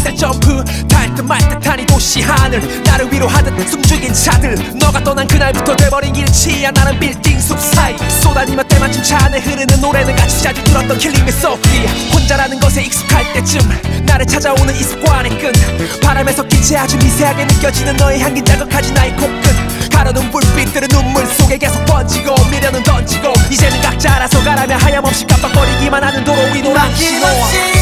엑셀 점프 닿을 듯 말 듯한 이 도시 하늘 나를 위로하듯 숨죽인 차들 너가 떠난 그날부터 돼버린 길치야 나는 빌딩 숲 사이 쏟아지며 때마침 차 안에 흐르는 노래는 같이 자주 들었던 킬링 멜로디 혼자라는 것에 익숙할 때쯤 나를 찾아오는 이 습관의 끈 바람에 섞인 채 아주 미세하게 느껴지는 너의 향기 자극하지 나의 코끝 가로등 불빛들은 눈물 속에 계속 번지고 미련은 던지고 이제는 각자 알아서 가라며 하염없이 깜빡거리기만 하는 도로 위 노란 신호